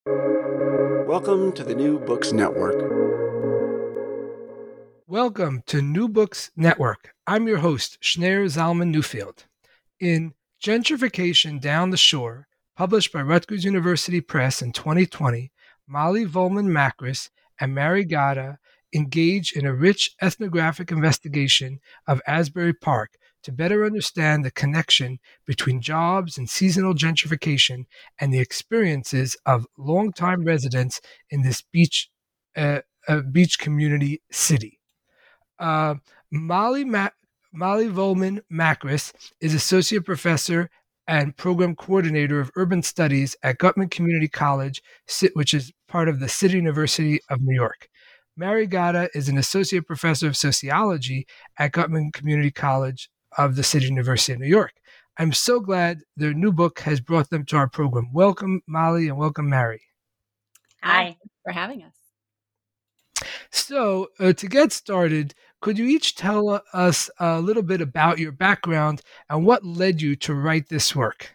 Welcome to the New Books Network. Welcome to New Books Network. I'm your host, Schneur Zalman Newfield. In Gentrification Down the Shore, published by Rutgers University Press in 2020, Molly Volman Macris and Mary Gatta engage in a rich ethnographic investigation of Asbury Park to better understand the connection between jobs and seasonal gentrification and the experiences of longtime residents in this beach community city. Uh, Molly Volman Macris is Associate Professor and Program Coordinator of Urban Studies at Gutman Community College, which is part of the City University of New York. Mary Gatta is an Associate Professor of Sociology at Gutman Community College of the City University of New York. I'm so glad their new book has brought them to our program. Welcome, Molly, and welcome, Mary. Hi, thanks for having us. So, to get started, could you each tell us a little bit about your background and what led you to write this work?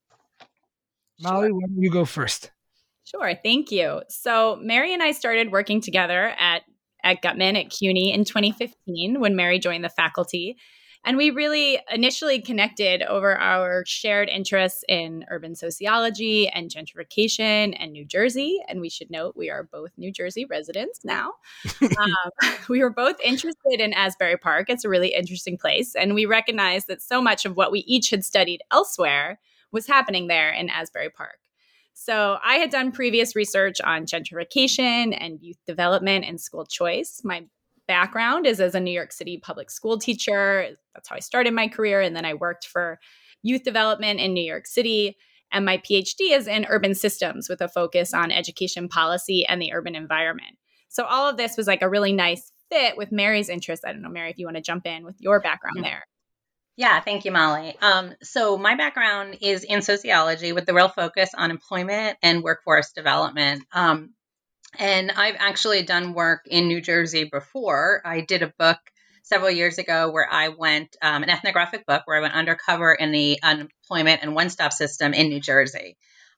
Sure. Molly, why don't you go first? Sure, thank you. So, Mary and I started working together at Gutman at CUNY in 2015 when Mary joined the faculty. And we really initially connected over our shared interests in urban sociology and gentrification and New Jersey. And we should note we are both New Jersey residents now. We were both interested in Asbury Park. It's a really interesting place. And we recognized that so much of what we each had studied elsewhere was happening there in Asbury Park. So I had done previous research on gentrification and youth development and school choice. My background is as a New York City public school teacher. That's how I started my career. And then I worked for youth development in New York City. And my PhD is in urban systems with a focus on education policy and the urban environment. So all of this was like a really nice fit with Mary's interest. I don't know, Mary, if you want to jump in with your background there. Yeah, thank you, Molly. So my background is in sociology with the real focus on employment and workforce development. And I've actually done work in New Jersey before. I did a book several years ago where I went, an ethnographic book where I went undercover in the unemployment and one-stop system in New Jersey.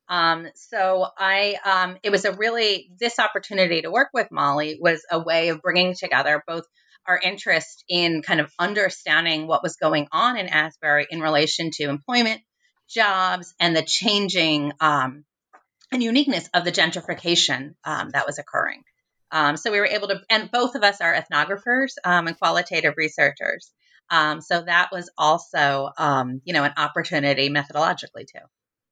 It was this opportunity to work with Molly was a way of bringing together both our interest in kind of understanding what was going on in Asbury in relation to employment, jobs, and the changing and uniqueness of the gentrification that was occurring. So we were able to, and both of us are ethnographers and qualitative researchers. So that was also, an opportunity methodologically too.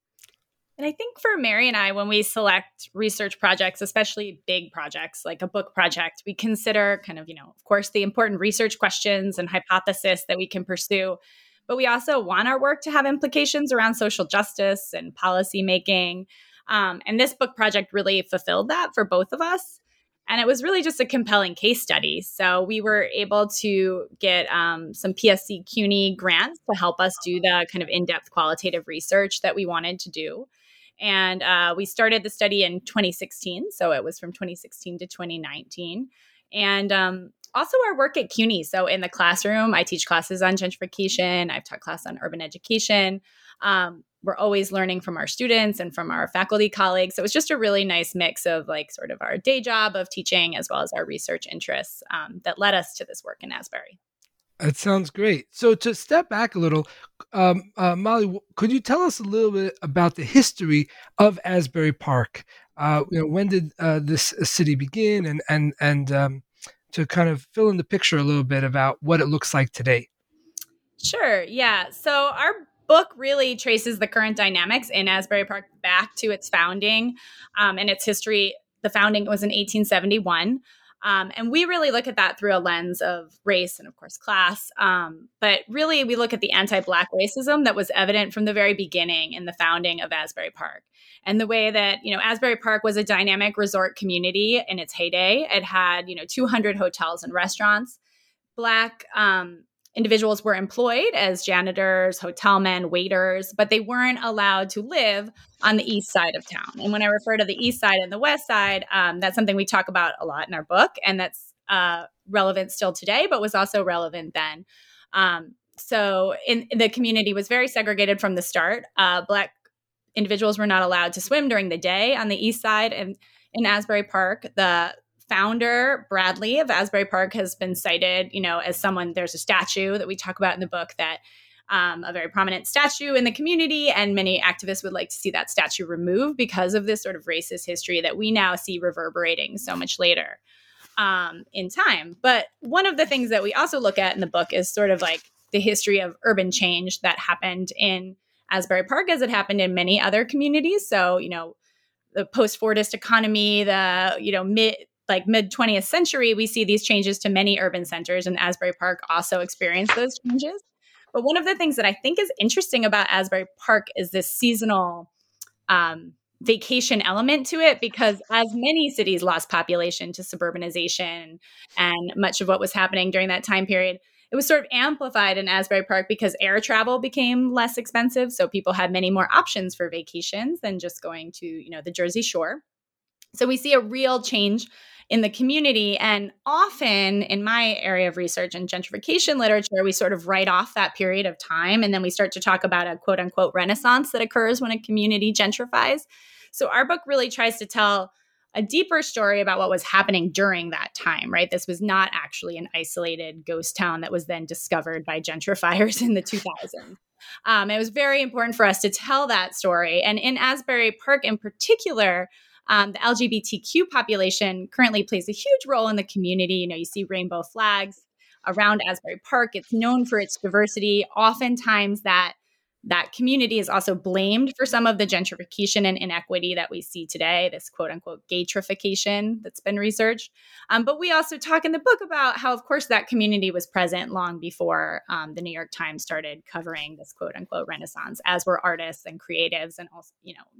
And I think for Mary and I, when we select research projects, especially big projects like a book project, we consider kind of, of course, the important research questions and hypothesis that we can pursue. But we also want our work to have implications around social justice and policy making. And this book project really fulfilled that for both of us. And it was really just a compelling case study. So we were able to get some PSC CUNY grants to help us do the kind of in-depth qualitative research that we wanted to do. And we started the study in 2016. So it was from 2016 to 2019. And also our work at CUNY. So in the classroom, I teach classes on gentrification. I've taught class on urban education. We're always learning from our students and from our faculty colleagues. So it was just a really nice mix of like sort of our day job of teaching as well as our research interests that led us to this work in Asbury. That sounds great. So to step back a little, Molly, could you tell us a little bit about the history of Asbury Park? When did this city begin, and to kind of fill in the picture a little bit about what it looks like today? Sure. Yeah. So our book really traces the current dynamics in Asbury Park back to its founding and its history. The founding was in 1871. And we really look at that through a lens of race and, of course, class. But really, we look at the anti-Black racism that was evident from the very beginning in the founding of Asbury Park. And the way that, Asbury Park was a dynamic resort community in its heyday. It had, 200 hotels and restaurants. Black individuals were employed as janitors, hotel men, waiters, but they weren't allowed to live on the east side of town. And when I refer to the east side and the west side, that's something we talk about a lot in our book, and that's relevant still today, but was also relevant then. So in the community was very segregated from the start. Black individuals were not allowed to swim during the day on the east side and in Asbury Park. The founder, Bradley of Asbury Park, has been cited, as someone, there's a statue that we talk about in the book that a very prominent statue in the community, and many activists would like to see that statue removed because of this sort of racist history that we now see reverberating so much later in time. But one of the things that we also look at in the book is sort of like the history of urban change that happened in Asbury Park as it happened in many other communities. So, the post-Fordist economy, the, mid 20th century, we see these changes to many urban centers, and Asbury Park also experienced those changes. But one of the things that I think is interesting about Asbury Park is this seasonal vacation element to it, because as many cities lost population to suburbanization and much of what was happening during that time period, it was sort of amplified in Asbury Park because air travel became less expensive. So people had many more options for vacations than just going to, the Jersey Shore. So we see a real change in the community. And often in my area of research and gentrification literature, we sort of write off that period of time. And then we start to talk about a quote unquote renaissance that occurs when a community gentrifies. So our book really tries to tell a deeper story about what was happening during that time, right? This was not actually an isolated ghost town that was then discovered by gentrifiers in the 2000s. It was very important for us to tell that story. And in Asbury Park in particular, the LGBTQ population currently plays a huge role in the community. You see rainbow flags around Asbury Park. It's known for its diversity. Oftentimes that community is also blamed for some of the gentrification and inequity that we see today, this quote unquote gaytrification that's been researched. But we also talk in the book about how, of course, that community was present long before the New York Times started covering this quote unquote renaissance, as were artists and creatives, and also,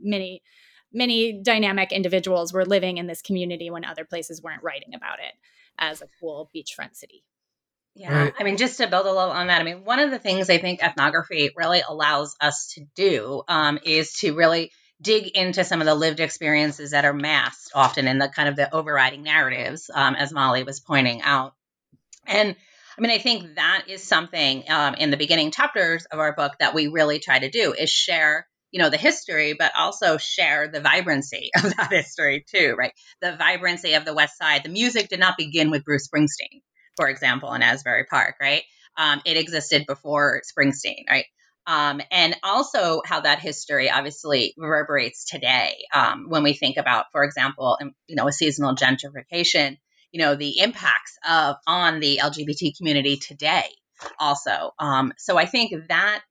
many dynamic individuals were living in this community when other places weren't writing about it as a cool beachfront city. Yeah. Right. I mean, just to build a little on that, one of the things I think ethnography really allows us to do is to really dig into some of the lived experiences that are masked often in the kind of the overriding narratives, as Molly was pointing out. And I think that is something in the beginning chapters of our book that we really try to do, is share the history, but also share the vibrancy of that history too, right? The vibrancy of the West Side. The music did not begin with Bruce Springsteen, for example, in Asbury Park, right? It existed before Springsteen, right? And also how that history obviously reverberates today when we think about, for example, a seasonal gentrification, the impacts on the LGBT community today also. So I think that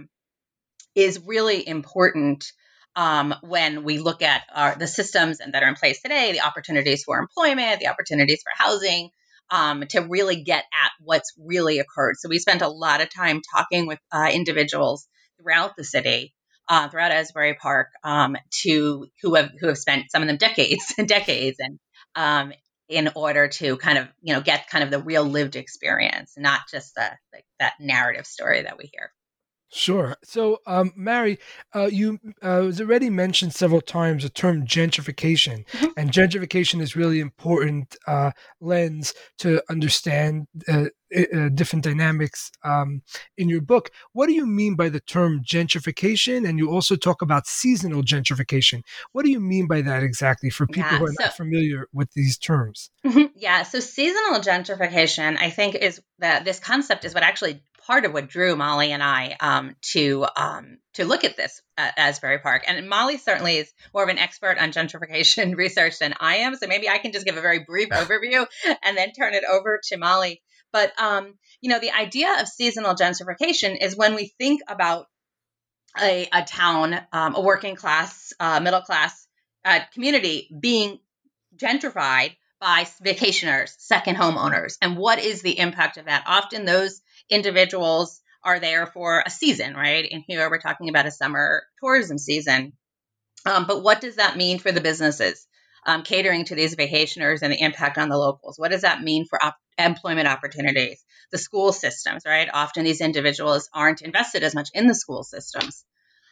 is really important when we look at the systems that are in place today, the opportunities for employment, the opportunities for housing, to really get at what's really occurred. So we spent a lot of time talking with individuals throughout the city, throughout Asbury Park, who have spent, some of them, decades and decades, and in order to kind of get kind of the real lived experience, not just that narrative story that we hear. Sure. So, Mary, you was already mentioned several times the term gentrification, and gentrification is really important lens to understand different dynamics in your book. What do you mean by the term gentrification? And you also talk about seasonal gentrification. What do you mean by that exactly for people who are not familiar with these terms? Yeah. So seasonal gentrification, I think, is that this concept is what actually part of what drew Molly and I to look at this at Asbury Park. And Molly certainly is more of an expert on gentrification research than I am. So maybe I can just give a very brief overview and then turn it over to Molly. But, the idea of seasonal gentrification is when we think about a town, a working class, middle class community being gentrified by vacationers, second homeowners. And what is the impact of that? Often those individuals are there for a season, right? And here we're talking about a summer tourism season. But what does that mean for the businesses catering to these vacationers and the impact on the locals? What does that mean for employment opportunities? The school systems, right? Often these individuals aren't invested as much in the school systems.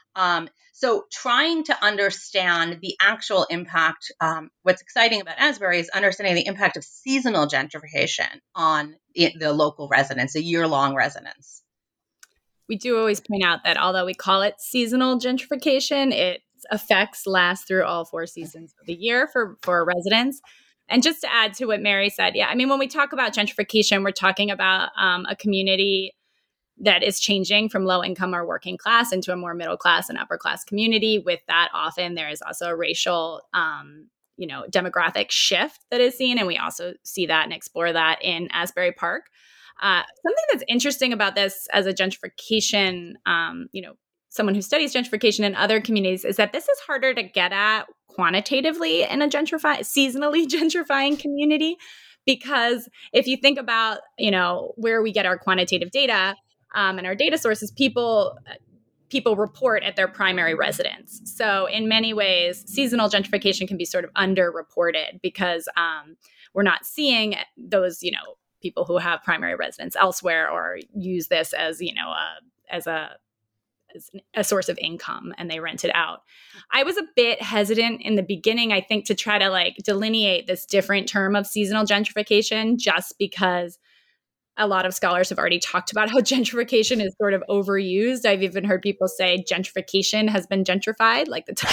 So trying to understand the actual impact, what's exciting about Asbury is understanding the impact of seasonal gentrification on the local residents, the year-long residents. We do always point out that although we call it seasonal gentrification, its effects last through all 4 seasons of the year for residents. And just to add to what Mary said, yeah, I mean, when we talk about gentrification, we're talking about a community that is changing from low income or working class into a more middle class and upper class community. With that, often there is also a racial, demographic shift that is seen. And we also see that and explore that in Asbury Park. Something that's interesting about this as a gentrification, someone who studies gentrification in other communities, is that this is harder to get at quantitatively in a seasonally gentrifying community. Because if you think about, where we get our quantitative data and our data sources, people report at their primary residence. So in many ways, seasonal gentrification can be sort of underreported because we're not seeing those, people who have primary residence elsewhere or use this as, as a source of income, and they rent it out. I was a bit hesitant in the beginning, I think, to try to delineate this different term of seasonal gentrification, just because a lot of scholars have already talked about how gentrification is sort of overused. I've even heard people say gentrification has been gentrified, like the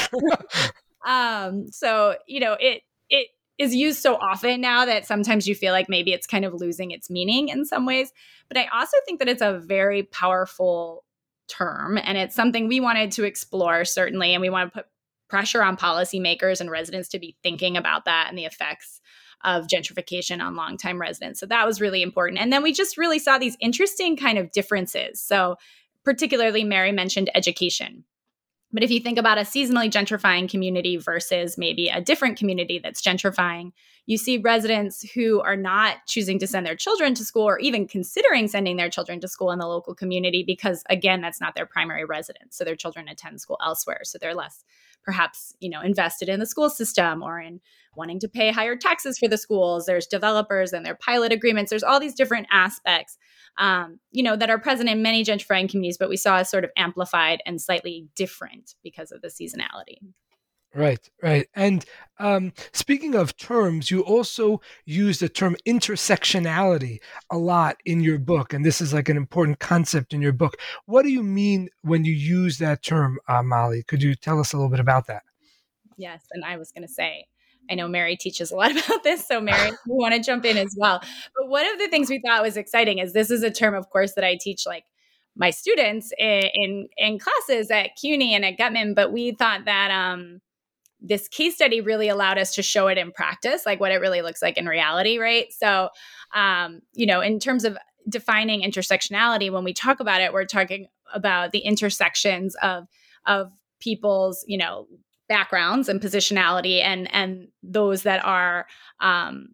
term. So, it is used so often now that sometimes you feel like maybe it's kind of losing its meaning in some ways. But I also think that it's a very powerful term, and it's something we wanted to explore, certainly, and we want to put pressure on policymakers and residents to be thinking about that and the effects of gentrification on longtime residents. So that was really important. And then we just really saw these interesting kind of differences. So particularly, Mary mentioned education. But if you think about a seasonally gentrifying community versus maybe a different community that's gentrifying, you see residents who are not choosing to send their children to school or even considering sending their children to school in the local community because, again, that's not their primary residence. So their children attend school elsewhere. So they're less perhaps, invested in the school system or in wanting to pay higher taxes for the schools. There's developers and their pilot agreements. There's all these different aspects that are present in many gentrifying communities, but we saw as sort of amplified and slightly different because of the seasonality. Right. And speaking of terms, you also use the term intersectionality a lot in your book, and this is like an important concept in your book. What do you mean when you use that term, Molly? Could you tell us a little bit about that? Yes, and I was going to say, I know Mary teaches a lot about this, so Mary, you want to jump in as well. But one of the things we thought was exciting is this is a term, of course, that I teach my students in classes at CUNY and at Gutman, but we thought that this case study really allowed us to show it in practice, like what it really looks like in reality, right? So, in terms of defining intersectionality, when we talk about it, we're talking about the intersections of people's, backgrounds and positionality and those that are, I'm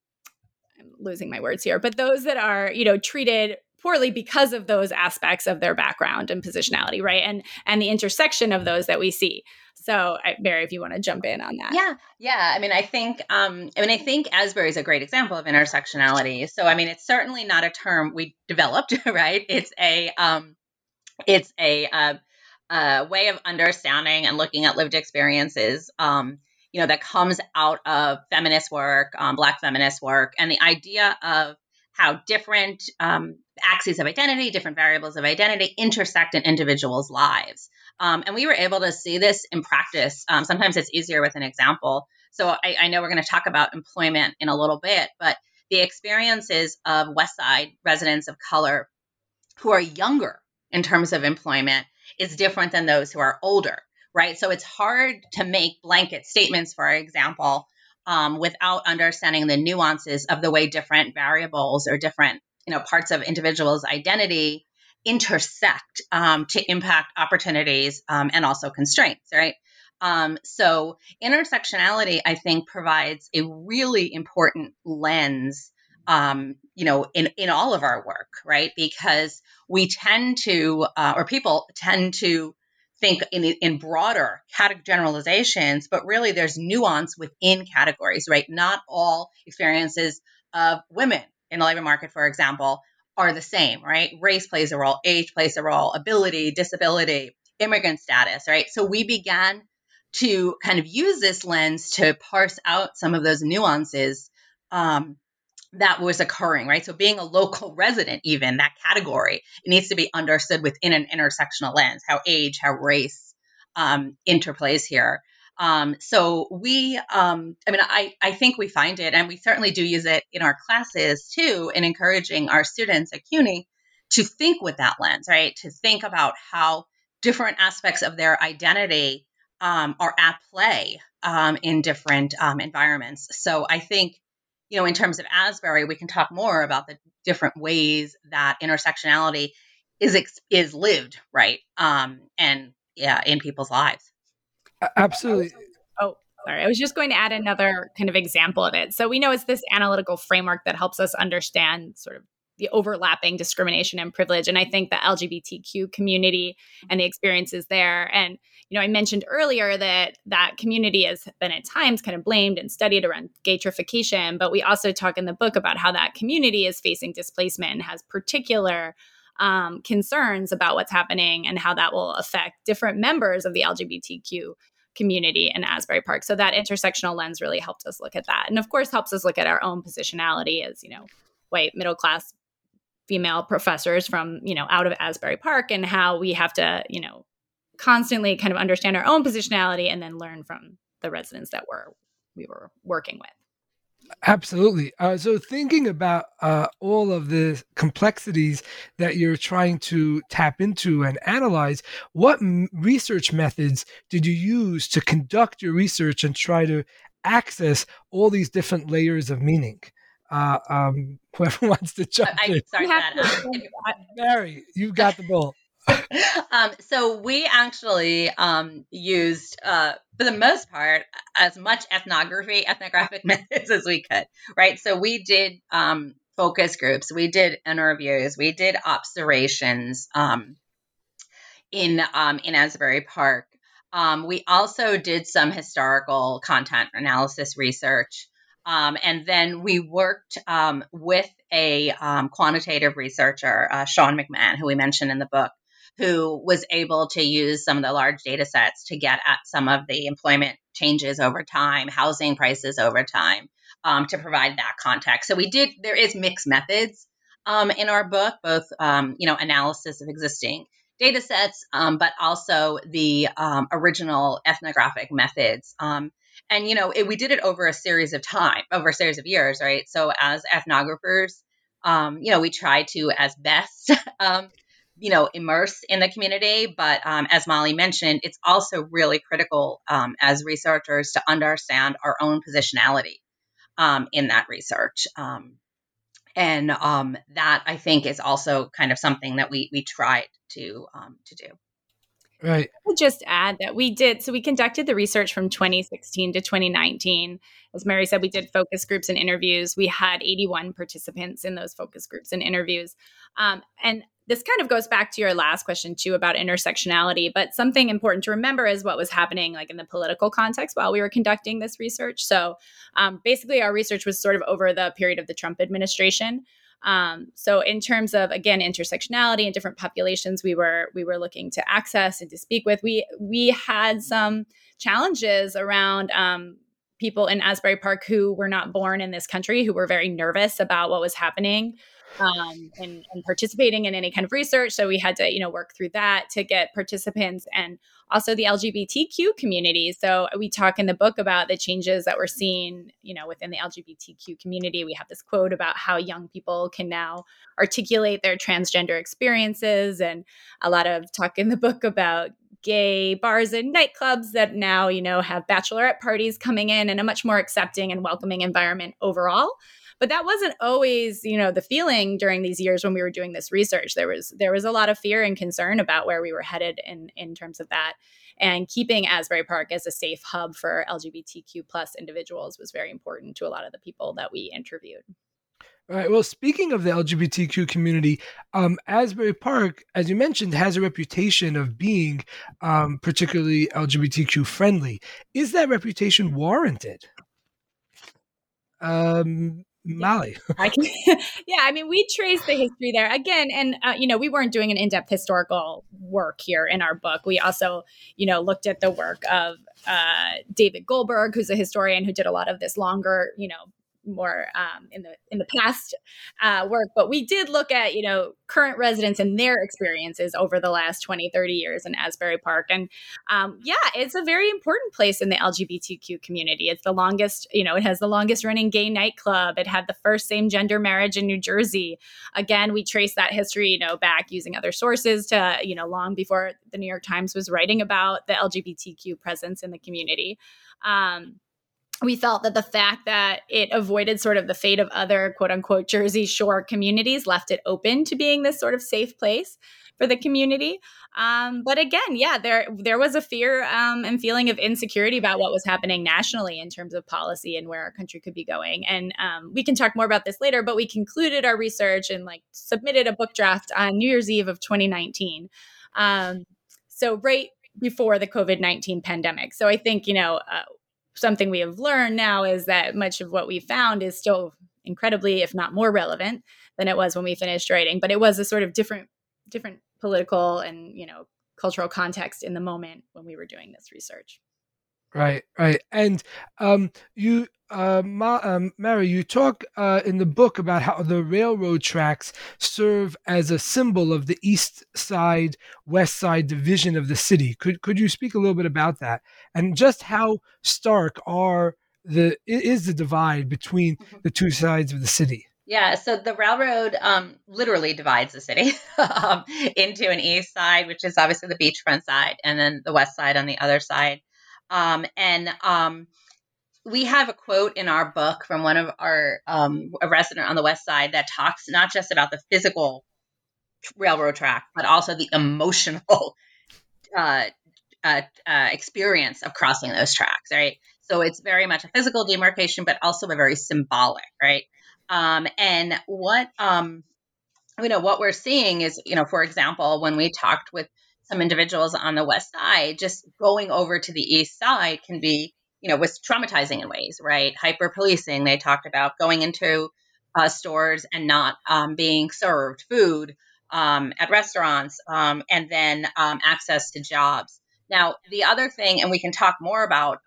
losing my words here, but those that are, treated poorly because of those aspects of their background and positionality, right? And the intersection of those that we see. So, Mary, if you want to jump in on that. Yeah. I think Asbury is a great example of intersectionality. So, it's certainly not a term we developed, right? It's a way of understanding and looking at lived experiences, that comes out of feminist work, Black feminist work, and the idea of how different axes of identity, different variables of identity intersect in individuals' lives. And we were able to see this in practice. Sometimes it's easier with an example. So I know we're going to talk about employment in a little bit, but the experiences of West Side residents of color who are younger in terms of employment is different than those who are older, right? So it's hard to make blanket statements, for example, without understanding the nuances of the way different variables or different, parts of individuals' identity intersect to impact opportunities and also constraints, right? So intersectionality, I think, provides a really important lens, in all of our work, right? Because we tend to, or people tend to think in broader generalizations, but really there's nuance within categories, right? Not all experiences of women in the labor market, for example, are the same, right? Race plays a role, age plays a role, ability, disability, immigrant status, right? So we began to kind of use this lens to parse out some of those nuances that was occurring, right? So being a local resident, even that category, it needs to be understood within an intersectional lens, how age, how race interplays here. So I think we find it, and we certainly do use it in our classes too, in encouraging our students at CUNY to think with that lens, right? To think about how different aspects of their identity are at play in different environments. So I think, in terms of Asbury, we can talk more about the different ways that intersectionality is lived, right? In people's lives. Absolutely. Oh, sorry. I was just going to add another kind of example of it. So we know it's this analytical framework that helps us understand sort of the overlapping discrimination and privilege. And I think the LGBTQ community and the experiences there. And, I mentioned earlier that community has been at times kind of blamed and studied around gaytrification, but we also talk in the book about how that community is facing displacement and has particular concerns about what's happening and how that will affect different members of the LGBTQ community in Asbury Park. So that intersectional lens really helped us look at that. And of course, helps us look at our own positionality as, white middle-class female professors from, out of Asbury Park, and how we have to, constantly kind of understand our own positionality and then learn from the residents that we were working with. Absolutely. So thinking about all of the complexities that you're trying to tap into and analyze, what research methods did you use to conduct your research and try to access all these different layers of meaning? Whoever wants to jump in. Sorry for that. Mary, you've got the ball. So we actually used, for the most part, as much ethnographic methods as we could, right? So we did focus groups, we did interviews, we did observations in Asbury Park. We also did some historical content analysis research. And then we worked with a quantitative researcher, Sean McMahon, who we mentioned in the book, who was able to use some of the large data sets to get at some of the employment changes over time, housing prices over time, to provide that context. So there is mixed methods in our book, both, analysis of existing data sets, but also the original ethnographic methods. We did it over a series of years, right? So as ethnographers, we try to, as best, immerse in the community. But as Molly mentioned, it's also really critical as researchers to understand our own positionality in that research. That, I think, is also kind of something that we tried to do. Right. I would just add that we conducted the research from 2016 to 2019. As Mary said, we did focus groups and interviews. We had 81 participants in those focus groups and interviews. And this kind of goes back to your last question too about intersectionality, but something important to remember is what was happening like in the political context while we were conducting this research. So basically our research was sort of over the period of the Trump administration. So in terms of, again, intersectionality and different populations we were looking to access and to speak with, we had some challenges around people in Asbury Park who were not born in this country, who were very nervous about what was happening and participating in any kind of research. So we had to, work through that to get participants, and also the LGBTQ community. So we talk in the book about the changes that we're seeing, within the LGBTQ community. We have this quote about how young people can now articulate their transgender experiences, and a lot of talk in the book about gay bars and nightclubs that now, have bachelorette parties coming in and a much more accepting and welcoming environment overall. But that wasn't always, the feeling during these years when we were doing this research. There was a lot of fear and concern about where we were headed in terms of that. And keeping Asbury Park as a safe hub for LGBTQ plus individuals was very important to a lot of the people that we interviewed. All right. Well, speaking of the LGBTQ community, Asbury Park, as you mentioned, has a reputation of being particularly LGBTQ friendly. Is that reputation warranted? Molly. We traced the history there again, and we weren't doing an in-depth historical work here in our book. We also, looked at the work of David Goldberg, who's a historian who did a lot of this longer, more in the past work, but we did look at, current residents and their experiences over the last 20, 30 years in Asbury Park. And it's a very important place in the LGBTQ community. It's the longest, it has the longest running gay nightclub. It had the first same gender marriage in New Jersey. Again, we trace that history, back using other sources to, long before the New York Times was writing about the LGBTQ presence in the community. We felt that the fact that it avoided sort of the fate of other quote unquote Jersey Shore communities left it open to being this sort of safe place for the community. But again, there was a fear and feeling of insecurity about what was happening nationally in terms of policy and where our country could be going. And we can talk more about this later, but we concluded our research and submitted a book draft on New Year's Eve of 2019. So right before the COVID-19 pandemic. So I think, something we have learned now is that much of what we found is still incredibly, if not more relevant than it was when we finished writing. But it was a sort of different political and, cultural context in the moment when we were doing this research. Right. And Mary, you talk in the book about how the railroad tracks serve as a symbol of the East Side, West Side division of the city. Could you speak a little bit about that and just how stark is the divide between the two sides of the city? Yeah, so the railroad literally divides the city into an east side, which is obviously the beachfront side, and then the west side on the other side. We have a quote in our book from one of our a resident on the west side that talks not just about the physical railroad track, but also the emotional experience of crossing those tracks, right? So it's very much a physical demarcation, but also a very symbolic, right? And what we're seeing is, for example, when we talked with some individuals on the west side, just going over to the east side can be, was traumatizing in ways, right? Hyper policing. They talked about going into stores and not being served food at restaurants, and then access to jobs. Now, the other thing, and we can talk more about,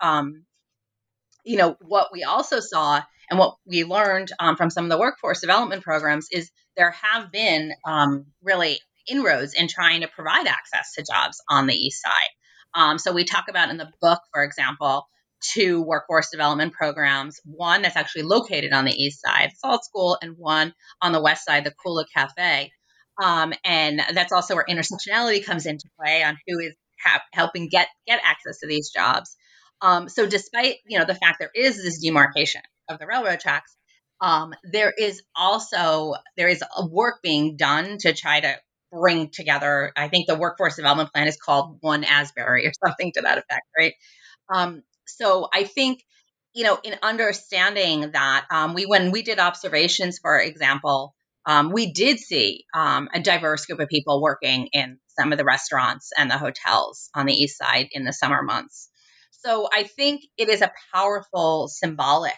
what we also saw and what we learned from some of the workforce development programs is there have been really inroads in trying to provide access to jobs on the east side. So we talk about in the book, for example, 2 workforce development programs, one that's actually located on the east side, Salt School, and one on the west side, the Kula Cafe. And that's also where intersectionality comes into play on who is helping get access to these jobs. So despite, the fact there is this demarcation of the railroad tracks, there is a work being done to try to bring together. I think the workforce development plan is called One Asbury or something to that effect, right? So I think, in understanding that, when we did observations, for example, we did see a diverse group of people working in some of the restaurants and the hotels on the east side in the summer months. So I think it is a powerful symbolic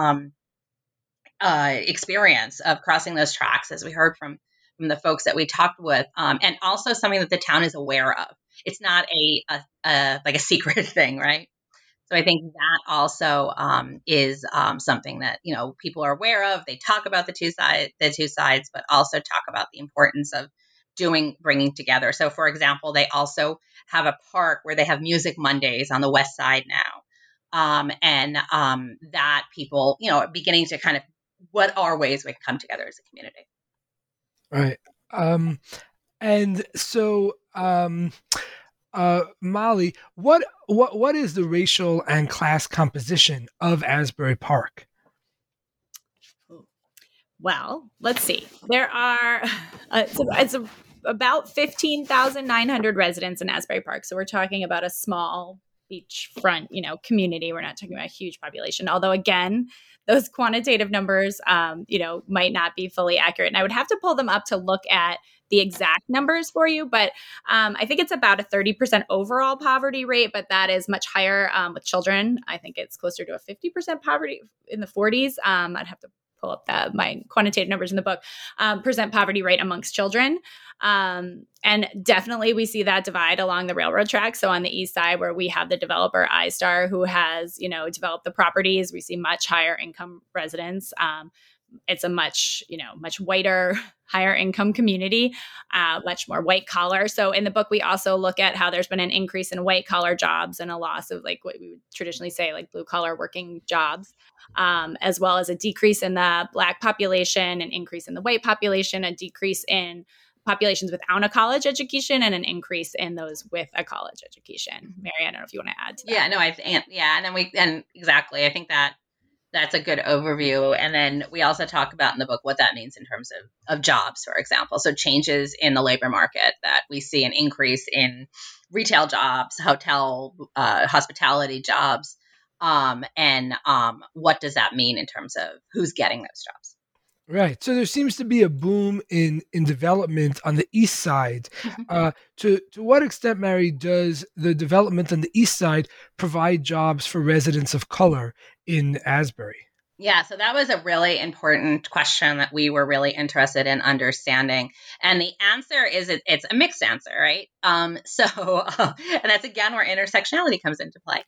experience of crossing those tracks, as we heard from the folks that we talked with, and also something that the town is aware of. It's not like a secret thing, right? So I think that also is something that people are aware of. They talk about the two sides, but also talk about the importance of bringing together. So, for example, they also have a park where they have Music Mondays on the west side now, and that people are beginning to kind of what are ways we can come together as a community. Right. And so. Molly, what is the racial and class composition of Asbury Park? Well, let's see. There are it's about 15,900 residents in Asbury Park. So we're talking about a small beachfront, community. We're not talking about a huge population. Although, again, those quantitative numbers, might not be fully accurate. And I would have to pull them up to look at the exact numbers for you. But I think it's about a 30% overall poverty rate, but that is much higher with children. I think it's closer to a 50% poverty in the 40s. I'd have to pull up my quantitative numbers in the book, percent poverty rate amongst children. And definitely we see that divide along the railroad tracks. So on the east side, where we have the developer iStar, who has, developed the properties, we see much higher income residents. It's a much whiter, higher income community, much more white collar. So in the book, we also look at how there's been an increase in white collar jobs and a loss of like what we would traditionally say like blue collar working jobs, as well as a decrease in the Black population, an increase in the white population, a decrease in populations without a college education, and an increase in those with a college education. Mary, I don't know if you want to add to that. Yeah, no, and exactly. I think that's a good overview. And then we also talk about in the book what that means in terms of jobs, for example. So changes in the labor market, that we see an increase in retail jobs, hotel, hospitality jobs. And what does that mean in terms of who's getting those jobs? Right. So there seems to be a boom in development on the east side. To what extent, Mary, does the development on the east side provide jobs for residents of color in Asbury? Yeah, so that was a really important question that we were really interested in understanding. And the answer is it's a mixed answer, right? And that's again where intersectionality comes into play.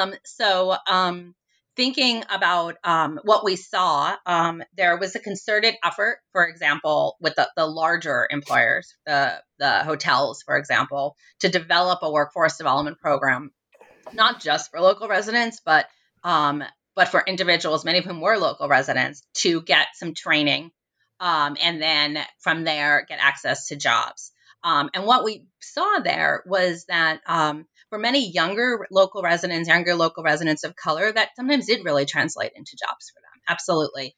Thinking about what we saw, there was a concerted effort, for example, with the larger employers, the hotels, for example, to develop a workforce development program, not just for local residents, but for individuals, many of whom were local residents, to get some training, and then from there get access to jobs. And what we saw there was that for many younger local residents of color, that sometimes did really translate into jobs for them. Absolutely.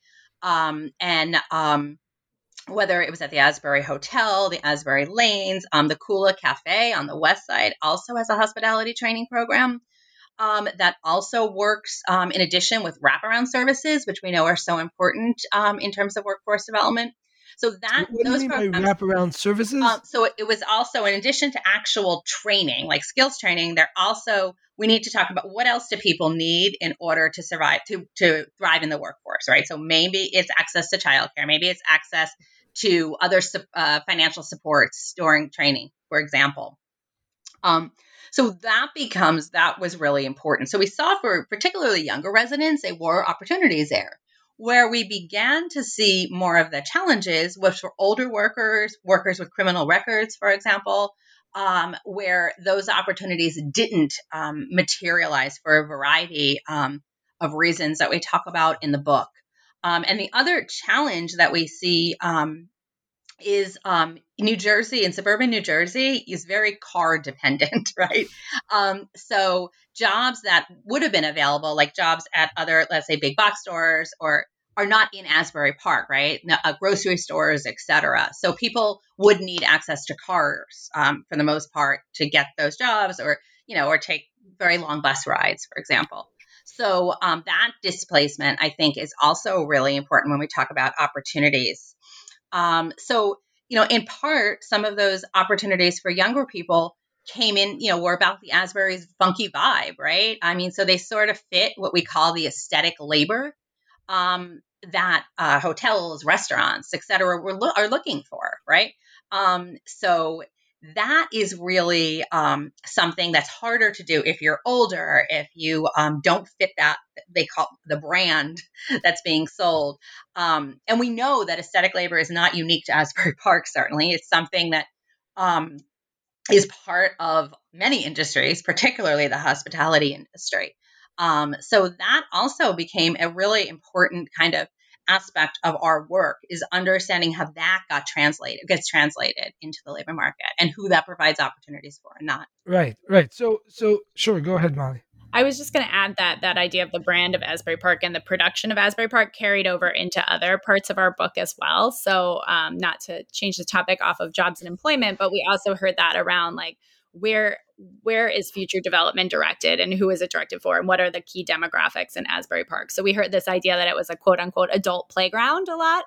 Whether it was at the Asbury Hotel, the Asbury Lanes, the Kula Cafe on the west side also has a hospitality training program that also works in addition with wraparound services, which we know are so important in terms of workforce development. So what do you mean by wraparound services? So it was also, in addition to actual training, like skills training, we need to talk about what else do people need in order to survive, to thrive in the workforce, right? So maybe it's access to childcare, maybe it's access to other financial supports during training, for example. So that was really important. So we saw for particularly younger residents, there were opportunities there. Where we began to see more of the challenges was for older workers with criminal records, for example, where those opportunities didn't materialize for a variety of reasons that we talk about in the book. And the other challenge that we see is New Jersey, in suburban New Jersey, is very car dependent, right? So jobs that would have been available, like jobs at other, let's say, big box stores, are not in Asbury Park, right? Grocery stores, et cetera. So people would need access to cars for the most part to get those jobs, or take very long bus rides, for example. So that displacement, I think, is also really important when we talk about opportunities. In part, some of those opportunities for younger people came in, were about the Asbury's funky vibe, right? I mean, so they sort of fit what we call the aesthetic labor that hotels, restaurants, et cetera, are looking for, right? So that is really something that's harder to do if you're older, if you don't fit that, they call the brand that's being sold. And we know that aesthetic labor is not unique to Asbury Park, certainly. It's something that is part of many industries, particularly the hospitality industry. So that also became a really important kind of aspect of our work, is understanding how that gets translated into the labor market, and who that provides opportunities for and not. Right. So sure, go ahead, Molly. I was just going to add that idea of the brand of Asbury Park and the production of Asbury Park carried over into other parts of our book as well. So not to change the topic off of jobs and employment, but we also heard that around like, where is future development directed, and who is it directed for, and what are the key demographics in Asbury Park? So we heard this idea that it was a quote unquote adult playground a lot.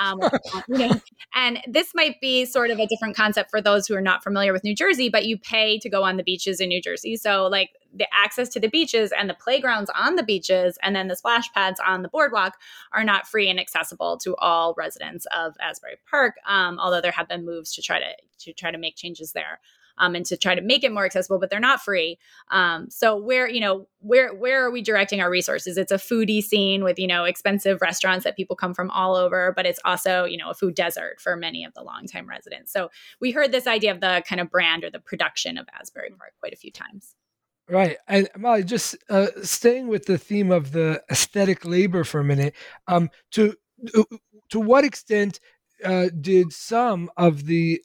And this might be sort of a different concept for those who are not familiar with New Jersey, but you pay to go on the beaches in New Jersey. So like the access to the beaches and the playgrounds on the beaches and then the splash pads on the boardwalk are not free and accessible to all residents of Asbury Park, although there have been moves to try to make changes there. And to try to make it more accessible, but they're not free. So where are we directing our resources? It's a foodie scene with, expensive restaurants that people come from all over, but it's also, a food desert for many of the longtime residents. So we heard this idea of the kind of brand or the production of Asbury Park quite a few times. Right. And Molly, just staying with the theme of the aesthetic labor for a minute, to what extent did some of the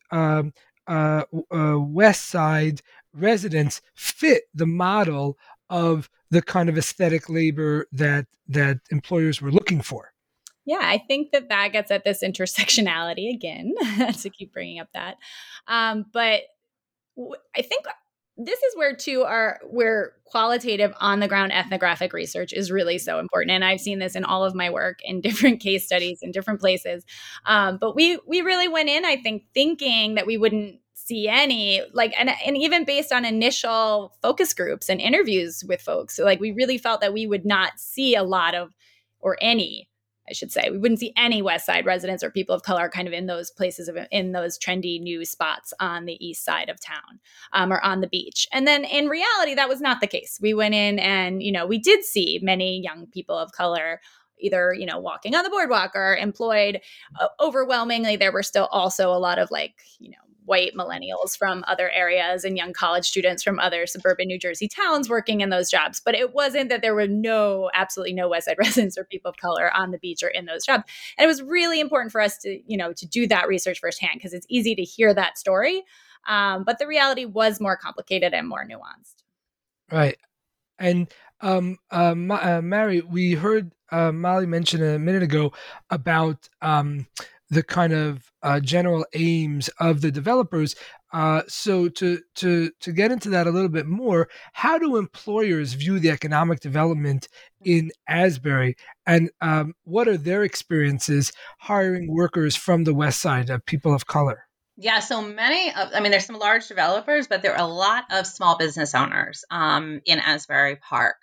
West Side residents fit the model of the kind of aesthetic labor that employers were looking for? Yeah, I think that gets at this intersectionality again, to keep bringing up that. But I think this is where qualitative on the ground ethnographic research is really so important. And I've seen this in all of my work in different case studies in different places. But we really went in, I think, thinking that we wouldn't see any, and even based on initial focus groups and interviews with folks, so we really felt that we would not see a lot of, or any, I should say, we wouldn't see any West Side residents or people of color kind of in those places, in those trendy new spots on the east side of town, or on the beach. And then in reality, that was not the case. We went in and, we did see many young people of color either, walking on the boardwalk or employed. Overwhelmingly, there were still also a lot of white millennials from other areas and young college students from other suburban New Jersey towns working in those jobs. But it wasn't that there were absolutely no West Side residents or people of color on the beach or in those jobs. And it was really important for us to, to do that research firsthand, because it's easy to hear that story. But the reality was more complicated and more nuanced. Right. And Mary, we heard Molly mention a minute ago about the kind of general aims of the developers. So to get into that a little bit more, how do employers view the economic development in Asbury, and what are their experiences hiring workers from the West Side, people of color? Yeah, so there's some large developers, but there are a lot of small business owners in Asbury Park.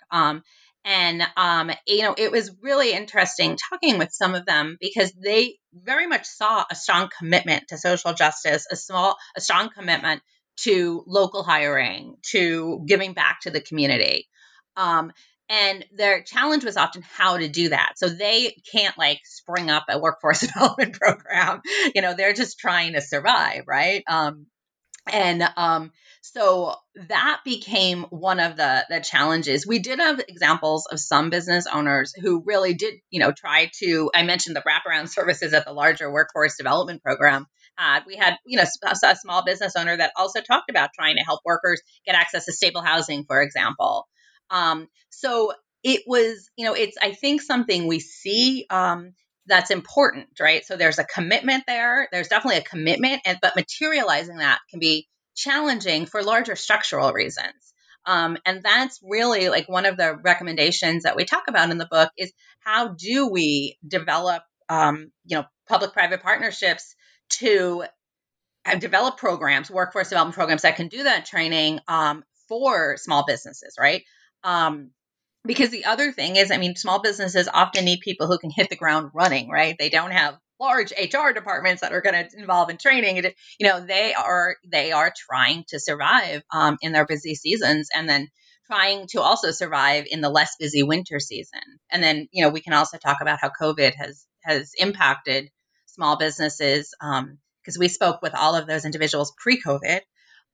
It was really interesting talking with some of them, because they very much saw a strong commitment to social justice, a strong commitment to local hiring, to giving back to the community. And their challenge was often how to do that. So they can't spring up a workforce development program. They're just trying to survive, right? So that became one of the challenges. We did have examples of some business owners who really did, try to, I mentioned the wraparound services that the larger workforce development program had. We had, a small business owner that also talked about trying to help workers get access to stable housing, for example. So it was, it's, I think, something we see, that's important, right? So there's a commitment there. There's definitely a commitment, but materializing that can be challenging for larger structural reasons. And that's really one of the recommendations that we talk about in the book is how do we develop, public-private partnerships to develop programs, workforce development programs that can do that training for small businesses, right? Because the other thing is, small businesses often need people who can hit the ground running, right? They don't have large HR departments that are going to involve in training. They are trying to survive in their busy seasons, and then trying to also survive in the less busy winter season. And then, we can also talk about how COVID has impacted small businesses, because we spoke with all of those individuals pre-COVID.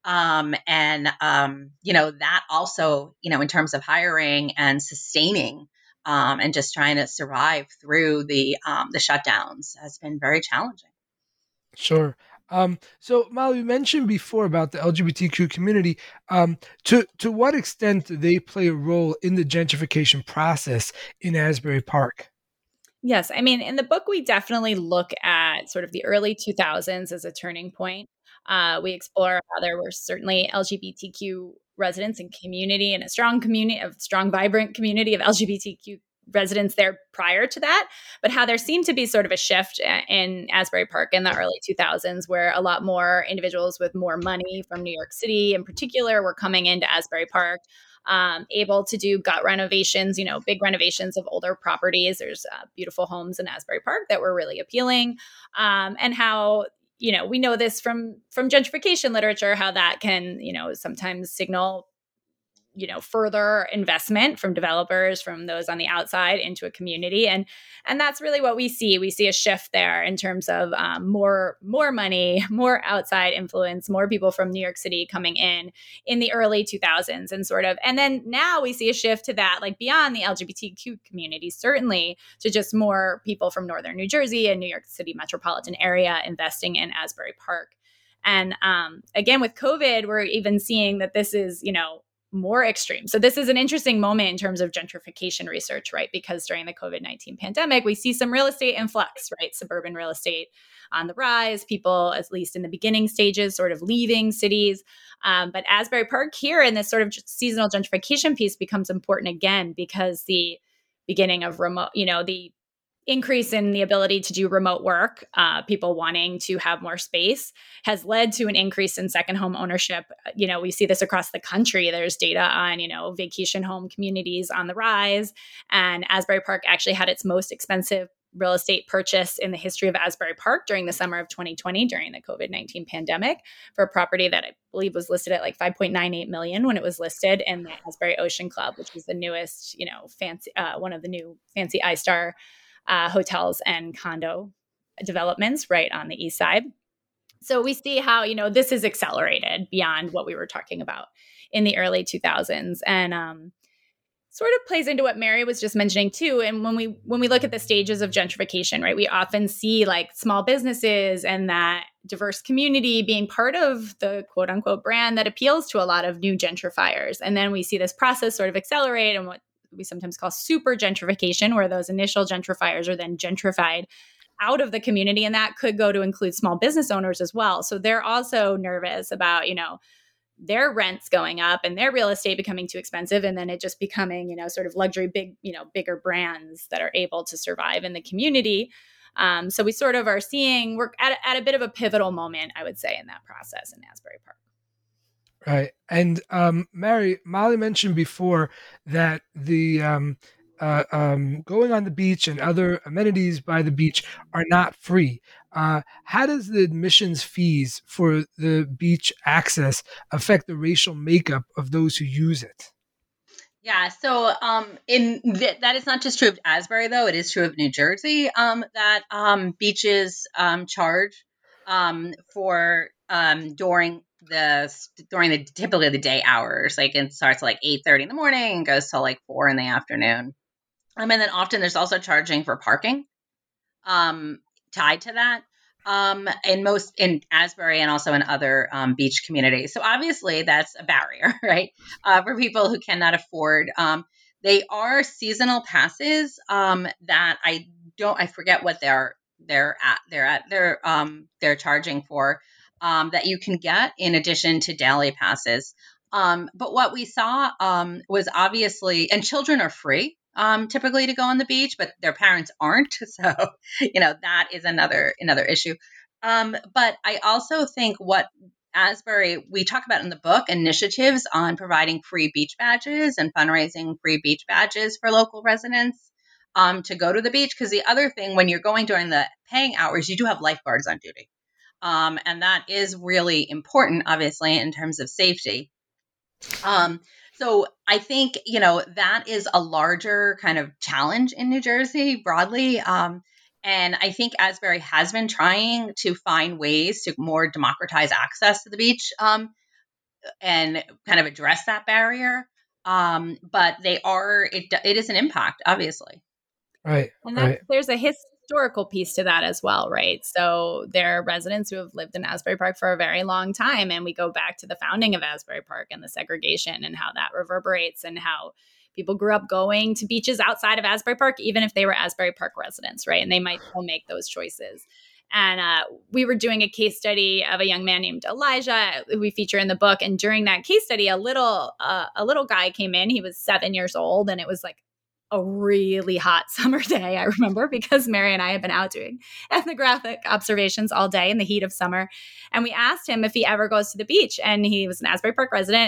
That also, in terms of hiring and sustaining, and just trying to survive through the shutdowns has been very challenging. Sure. So Molly, you mentioned before about the LGBTQ community. To what extent do they play a role in the gentrification process in Asbury Park? Yes. In the book, we definitely look at sort of the early 2000s as a turning point. We explore how there were certainly LGBTQ residents and community, and a strong, vibrant community of LGBTQ residents there prior to that, but how there seemed to be sort of a shift in Asbury Park in the early 2000s, where a lot more individuals with more money from New York City in particular were coming into Asbury Park. able to do gut renovations, big renovations of older properties. There's beautiful homes in Asbury Park that were really appealing, and how we know this from gentrification literature, how that can sometimes signal further investment from developers, from those on the outside into a community. And that's really what we see. We see a shift there in terms of more money, more outside influence, more people from New York City coming in the early 2000s and then now we see a shift to that, like beyond the LGBTQ community, certainly to just more people from Northern New Jersey and New York City metropolitan area investing in Asbury Park. And again, with COVID, we're even seeing that this is, more extreme. So this is an interesting moment in terms of gentrification research, right? Because during the COVID-19 pandemic, we see some real estate influx, right? Suburban real estate on the rise, people, at least in the beginning stages, sort of leaving cities. But Asbury Park here in this sort of seasonal gentrification piece becomes important again, because the beginning of remote, the increase in the ability to do remote work, people wanting to have more space, has led to an increase in second home ownership. We see this across the country. There's data on, vacation home communities on the rise. And Asbury Park actually had its most expensive real estate purchase in the history of Asbury Park during the summer of 2020, during the COVID-19 pandemic, for a property that I believe was listed at like $5.98 million when it was listed in the Asbury Ocean Club, which was the newest, fancy, one of the new fancy iStar hotels and condo developments right on the east side. So we see how, this is accelerated beyond what we were talking about in the early 2000s, and sort of plays into what Mary was just mentioning too. And when we look at the stages of gentrification, right, we often see like small businesses and that diverse community being part of the quote unquote brand that appeals to a lot of new gentrifiers. And then we see this process sort of accelerate, and what we sometimes call super gentrification, where those initial gentrifiers are then gentrified out of the community. And that could go to include small business owners as well. So they're also nervous about, their rents going up and their real estate becoming too expensive. And then it just becoming, sort of luxury, bigger brands that are able to survive in the community. So we sort of are seeing, we're at a bit of a pivotal moment, I would say, in that process in Asbury Park. Right. And Molly mentioned before that the going on the beach and other amenities by the beach are not free. How does the admissions fees for the beach access affect the racial makeup of those who use it? Yeah, so that is not just true of Asbury, though. It is true of New Jersey, that beaches charge for during the typically the day hours. Like it starts at like 8:30 in the morning and goes till like 4 in the afternoon. And then often there's also charging for parking tied to that. In Asbury and also in other beach communities. So obviously that's a barrier, right? For people who cannot afford. They are seasonal passes that I forget what they're charging for, that you can get in addition to daily passes. But what we saw was obviously, and children are free typically to go on the beach, but their parents aren't. So, that is another issue. But I also think what Asbury, we talk about in the book, initiatives on providing free beach badges and fundraising free beach badges for local residents to go to the beach. Because the other thing, when you're going during the paying hours, you do have lifeguards on duty. And that is really important, obviously, in terms of safety. So I think, that is a larger kind of challenge in New Jersey broadly. And I think Asbury has been trying to find ways to more democratize access to the beach and kind of address that barrier. But it is an impact, obviously. Right. And there's a historical piece to that as well, right? So there are residents who have lived in Asbury Park for a very long time. And we go back to the founding of Asbury Park and the segregation and how that reverberates, and how people grew up going to beaches outside of Asbury Park, even if they were Asbury Park residents, right? And they might still make those choices. And we were doing a case study of a young man named Elijah, who we feature in the book. And during that case study, a little guy came in. He was 7 years old, and it was like a really hot summer day, I remember, because Mary and I had been out doing ethnographic observations all day in the heat of summer. And we asked him if he ever goes to the beach. And he was an Asbury Park resident, and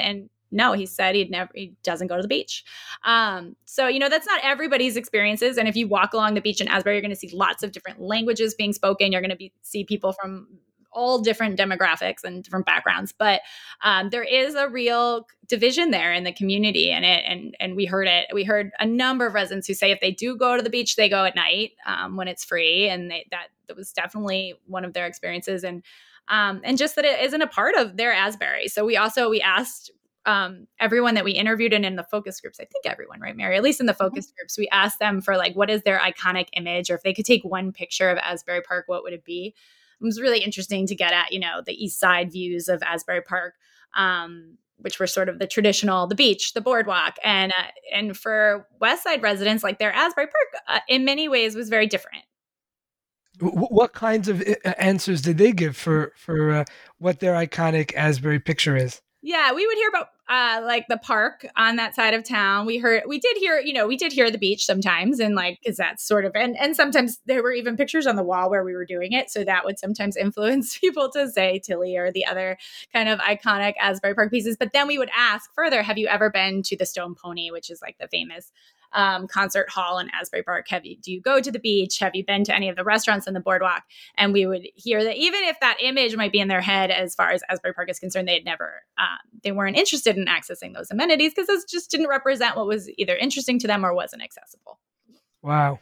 no, he said he doesn't go to the beach. So, that's not everybody's experiences. And if you walk along the beach in Asbury, you're going to see lots of different languages being spoken. You're going to see people from all different demographics and different backgrounds, but there is a real division there in the community, and we heard it. We heard a number of residents who say if they do go to the beach, they go at night when it's free, and that was definitely one of their experiences, and just that it isn't a part of their Asbury. So we asked everyone that we interviewed and in the focus groups, I think everyone, right, Mary? At least in the focus groups, we asked them for like, what is their iconic image, or if they could take one picture of Asbury Park, what would it be? It was really interesting to get at, the East Side views of Asbury Park, which were sort of the beach, the boardwalk. And for West Side residents, like their Asbury Park in many ways was very different. What kinds of answers did they give for what their iconic Asbury picture is? Yeah, we would hear about like the park on that side of town. We did hear the beach sometimes, and like, because that's sort of, and sometimes there were even pictures on the wall where we were doing it. So that would sometimes influence people to say Tilly or the other kind of iconic Asbury Park pieces. But then we would ask further, have you ever been to the Stone Pony, which is like the famous concert hall in Asbury Park? Do you go to the beach? Have you been to any of the restaurants on the boardwalk? And we would hear that even if that image might be in their head as far as Asbury Park is concerned, they weren't interested in accessing those amenities because those just didn't represent what was either interesting to them or wasn't accessible. Wow.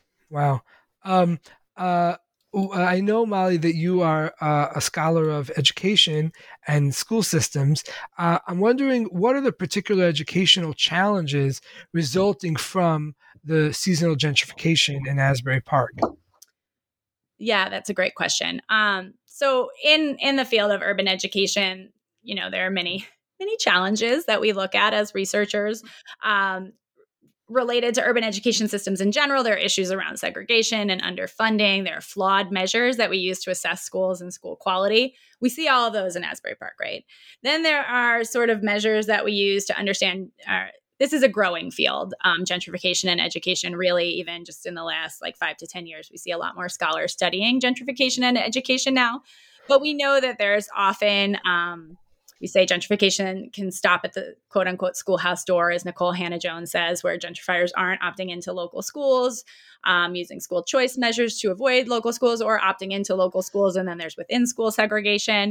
I know, Molly, that you are a scholar of education and school systems. I'm wondering, what are the particular educational challenges resulting from the seasonal gentrification in Asbury Park? Yeah, that's a great question. So in the field of urban education, there are many challenges that we look at as researchers. Related to urban education systems in general, there are issues around segregation and underfunding. There are flawed measures that we use to assess schools and school quality. We see all of those in Asbury Park, right? Then there are sort of measures that we use to understand, this is a growing field, gentrification and education, really, even just in the last 5 to 10 years, we see a lot more scholars studying gentrification and education now. But we know that there's often, we say gentrification can stop at the quote unquote schoolhouse door, as Nicole Hannah-Jones says, where gentrifiers aren't opting into local schools, using school choice measures to avoid local schools, or opting into local schools. And then there's within school segregation.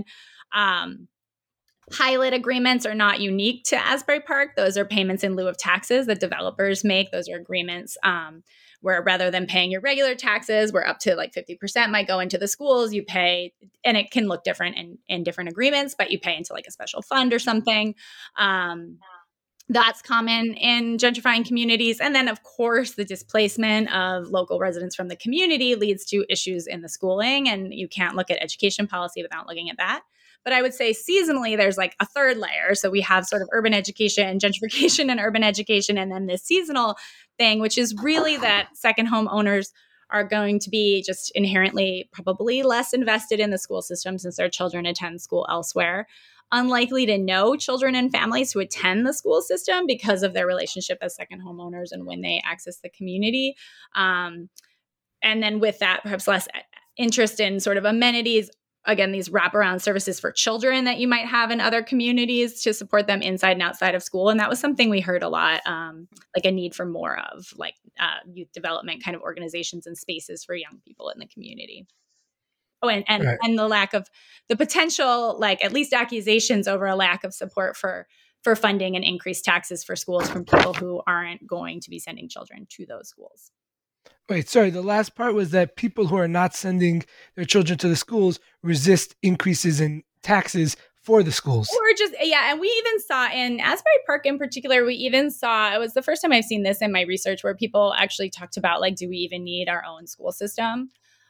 Pilot agreements are not unique to Asbury Park. Those are payments in lieu of taxes that developers make. Those are agreements where rather than paying your regular taxes, where up to 50% might go into the schools, you pay, and it can look different in different agreements, but you pay into a special fund or something. That's common in gentrifying communities. And then, of course, the displacement of local residents from the community leads to issues in the schooling, and you can't look at education policy without looking at that. But I would say seasonally, there's a third layer. So we have sort of urban education, gentrification and urban education, and then this seasonal thing, which is really that second home owners are going to be just inherently probably less invested in the school system since their children attend school elsewhere, unlikely to know children and families who attend the school system because of their relationship as second homeowners and when they access the community. And then with that, perhaps less interest in sort of amenities, again, these wraparound services for children that you might have in other communities to support them inside and outside of school. And that was something we heard a lot, a need for more of, youth development kind of organizations and spaces for young people in the community. Oh, and the lack of the potential, at least accusations over a lack of support for funding and increased taxes for schools from people who aren't going to be sending children to those schools. Wait, sorry. The last part was that people who are not sending their children to the schools resist increases in taxes for the schools. Or and we even saw in Asbury Park in particular, it was the first time I've seen this in my research where people actually talked about, do we even need our own school system?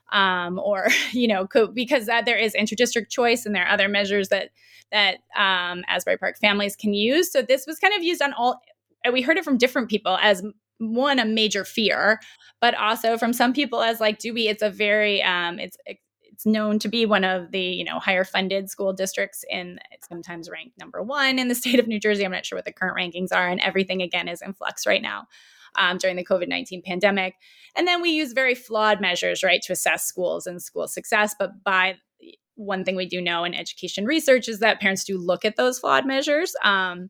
Because there is interdistrict choice and there are other measures that Asbury Park families can use. So this was kind of used on all, and we heard it from different people as one, a major fear, but also from some people as it's a very, it's known to be one of the, higher funded school districts it's sometimes ranked number 1 in the state of New Jersey. I'm not sure what the current rankings are, and everything again is in flux right now during the COVID-19 pandemic. And then we use very flawed measures, right, to assess schools and school success. But one thing we do know in education research is that parents do look at those flawed measures.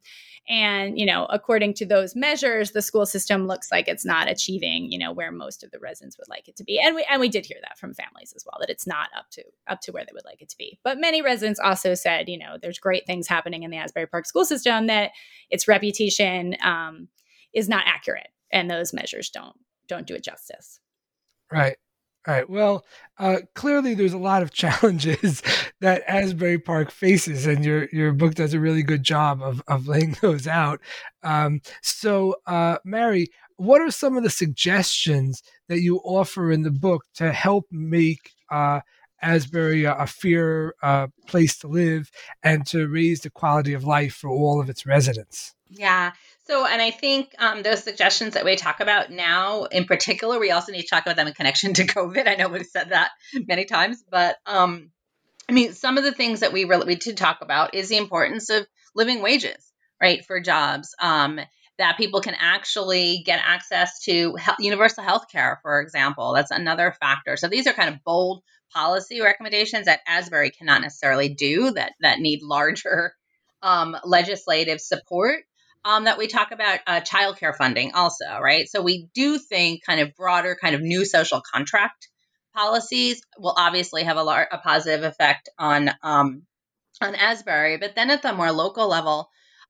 And, according to those measures, the school system looks like it's not achieving, where most of the residents would like it to be. And we did hear that from families as well, that it's not up to where they would like it to be. But many residents also said, there's great things happening in the Asbury Park school system, that its reputation is not accurate, and those measures don't do it justice. Right. All right. Well, clearly there's a lot of challenges that Asbury Park faces, and your book does a really good job of laying those out. So, Mary, what are some of the suggestions that you offer in the book to help make Asbury a fair place to live and to raise the quality of life for all of its residents? Yeah. So, and I think those suggestions that we talk about now, in particular, we also need to talk about them in connection to COVID. I know we've said that many times, but some of the things that we did talk about is the importance of living wages, right, for jobs, that people can actually get access to universal health care, for example. That's another factor. So these are kind of bold policy recommendations that Asbury cannot necessarily do, that need larger legislative support. That we talk about childcare funding also, right? So we do think kind of broader, kind of new social contract policies will obviously have a positive effect on Asbury. But then at the more local level,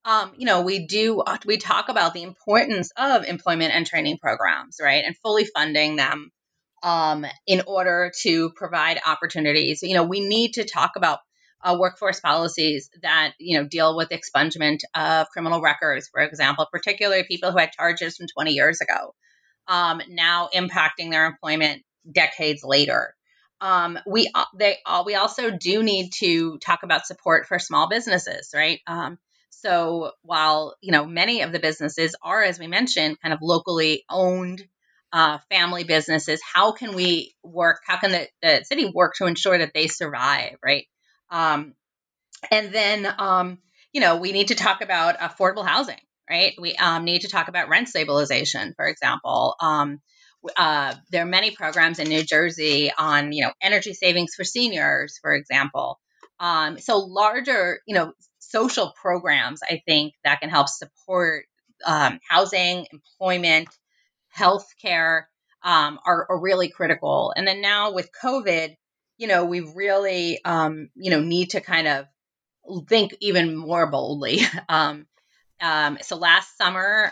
we talk about the importance of employment and training programs, right, and fully funding them in order to provide opportunities. We need to talk about workforce policies that deal with expungement of criminal records, for example, particularly people who had charges from 20 years ago, now impacting their employment decades later. We also do need to talk about support for small businesses, right? So while many of the businesses are, as we mentioned, kind of locally owned family businesses, how can we work? How can the city work to ensure that they survive, right? And then, we need to talk about affordable housing, right? We need to talk about rent stabilization, for example. There are many programs in New Jersey on, energy savings for seniors, for example. So larger, social programs, I think, that can help support housing, employment, healthcare are really critical. And then now with COVID, we really, need to kind of think even more boldly. So last summer,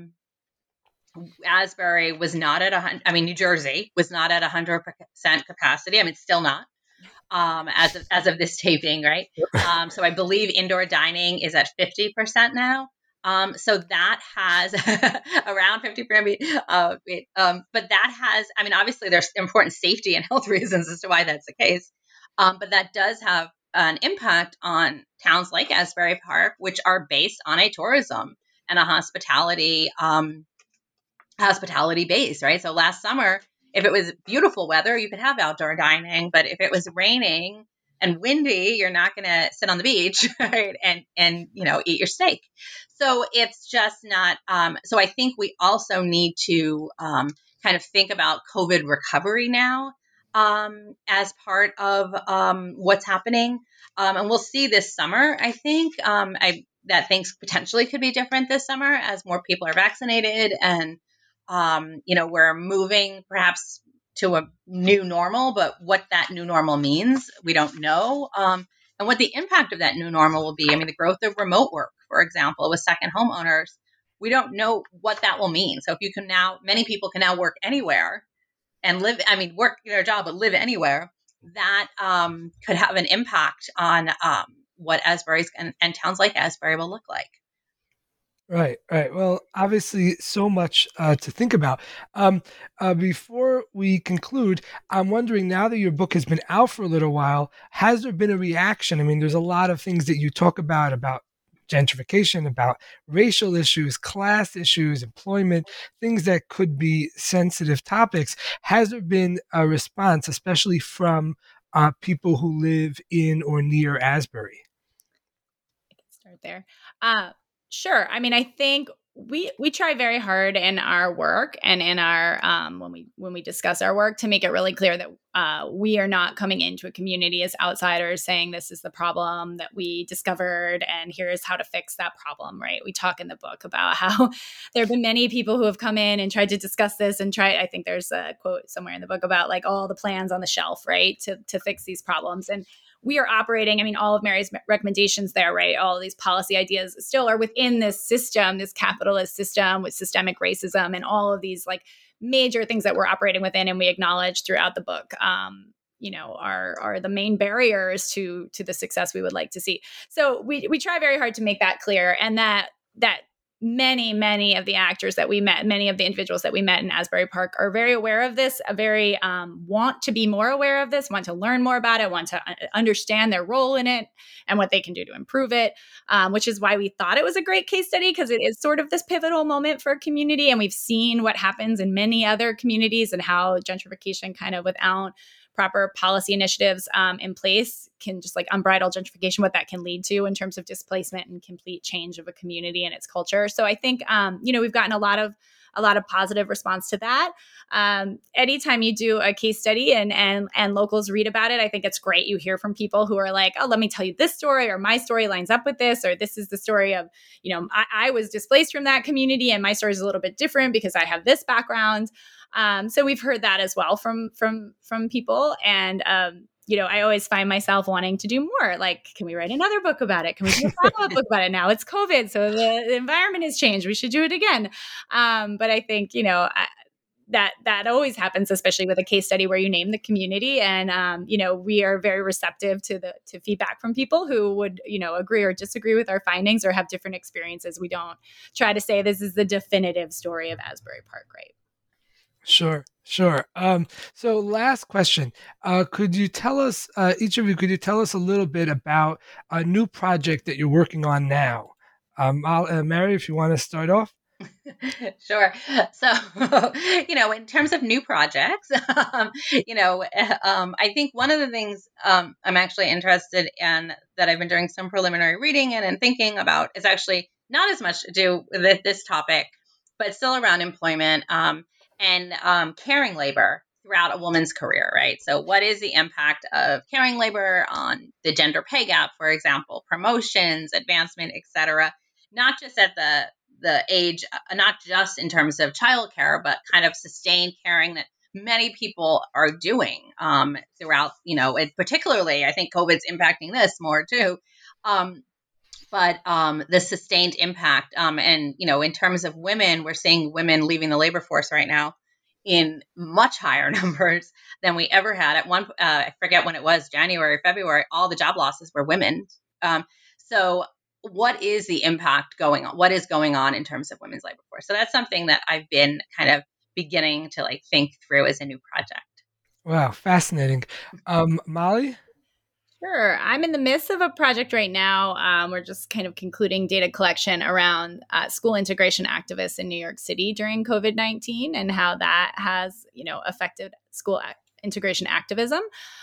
Asbury was not at 100. New Jersey was not at 100% capacity. It's still not, as of this taping, right? So I believe indoor dining is at 50% now. So that has around 50%. But that has, obviously there's important safety and health reasons as to why that's the case. But that does have an impact on towns like Asbury Park, which are based on a tourism and a hospitality base, right? So last summer, if it was beautiful weather, you could have outdoor dining, but if it was raining and windy, you're not going to sit on the beach, right? And eat your steak. So it's just not. So I think we also need to kind of think about COVID recovery now as part of what's happening. And we'll see this summer, I think, that things potentially could be different this summer as more people are vaccinated and, we're moving perhaps to a new normal, but what that new normal means, we don't know. And what the impact of that new normal will be. The growth of remote work, for example, with second homeowners, we don't know what that will mean. So if many people can now work anywhere and live, work their job, but live anywhere, that could have an impact on what Asbury's and towns like Asbury will look like. Right. Well, obviously, so much to think about. Before we conclude, I'm wondering, now that your book has been out for a little while, has there been a reaction? There's a lot of things that you talk about gentrification, about racial issues, class issues, employment, things that could be sensitive topics. Has there been a response, especially from people who live in or near Asbury? I can start there. Sure. I think we try very hard in our work and in our when we discuss our work to make it really clear that we are not coming into a community as outsiders saying this is the problem that we discovered and here's how to fix that problem, right? We talk in the book about how there have been many people who have come in and tried to discuss this and I think there's a quote somewhere in the book about like all the plans on the shelf, right, to fix these problems. And we are operating, I mean, all of Mary's recommendations there, right? All of these policy ideas still are within this system, this capitalist system with systemic racism and all of these like major things that we're operating within. And we acknowledge throughout the book, are the main barriers to the success we would like to see. So we try very hard to make that clear, and that many of the actors that we met, many of the individuals that we met in Asbury Park are very aware of this, very want to be more aware of this, want to learn more about it, want to understand their role in it and what they can do to improve it, which is why we thought it was a great case study, because it is sort of this pivotal moment for a community. And we've seen what happens in many other communities and how gentrification kind of without proper policy initiatives in place can just like unbridled gentrification, what that can lead to in terms of displacement and complete change of a community and its culture. So I think, we've gotten a lot of positive response to that. Anytime you do a case study and locals read about it, I think it's great. You hear from people who are like, oh, let me tell you this story, or my story lines up with this, or this is the story of, I was displaced from that community and my story is a little bit different because I have this background. So we've heard that as well from people. And, I always find myself wanting to do more. Like, can we write another book about it? Can we do a follow-up book about it? Now it's COVID, so the environment has changed. We should do it again. But I think, that always happens, especially with a case study where you name the community. And, we are very receptive to feedback from people who would, agree or disagree with our findings or have different experiences. We don't try to say this is the definitive story of Asbury Park, right? Sure. So last question, could you tell us, each of you, could you tell us a little bit about a new project that you're working on now? Mary, if you want to start off. Sure. So, in terms of new projects, I think one of the things I'm actually interested in that I've been doing some preliminary reading and thinking about is actually not as much to do with this topic, but still around employment and caring labor throughout a woman's career, right? So what is the impact of caring labor on the gender pay gap, for example, promotions, advancement, et cetera, not just at the age, not just in terms of childcare, but kind of sustained caring that many people are doing throughout, particularly, I think COVID's impacting this more too. But the sustained impact and, in terms of women, we're seeing women leaving the labor force right now in much higher numbers than we ever had. At one, I forget when it was, January, February, all the job losses were women. So what is the impact going on? What is going on in terms of women's labor force? So that's something that I've been kind of beginning to think through as a new project. Wow, fascinating. Molly? Sure. I'm in the midst of a project right now. We're just kind of concluding data collection around school integration activists in New York City during COVID-19 and how that has, affected school integration activism.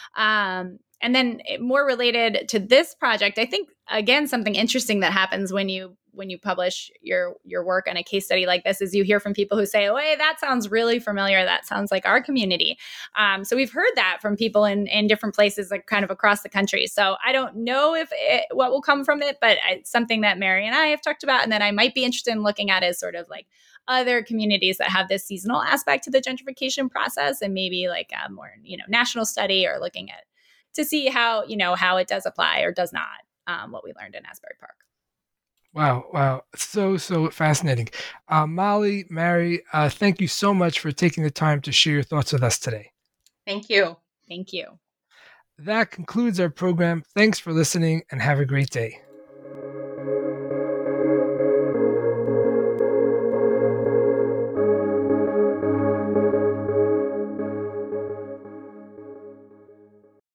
And then more related to this project, I think, again, something interesting that happens when you publish your work on a case study like this is you hear from people who say, oh, hey, that sounds really familiar. That sounds like our community. So we've heard that from people in different places, like kind of across the country. So I don't know what will come from it, but it's something that Mary and I have talked about and that I might be interested in looking at is sort of like other communities that have this seasonal aspect to the gentrification process and maybe like a more, national study or looking at to see how, how it does apply or does not, what we learned in Asbury Park. Wow. So fascinating. Molly, Mary, thank you so much for taking the time to share your thoughts with us today. Thank you. Thank you. That concludes our program. Thanks for listening and have a great day.